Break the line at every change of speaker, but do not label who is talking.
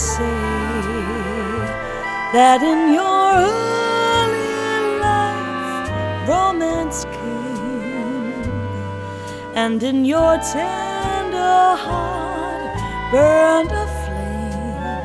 say that in your early life romance came, and in your tender heart burned a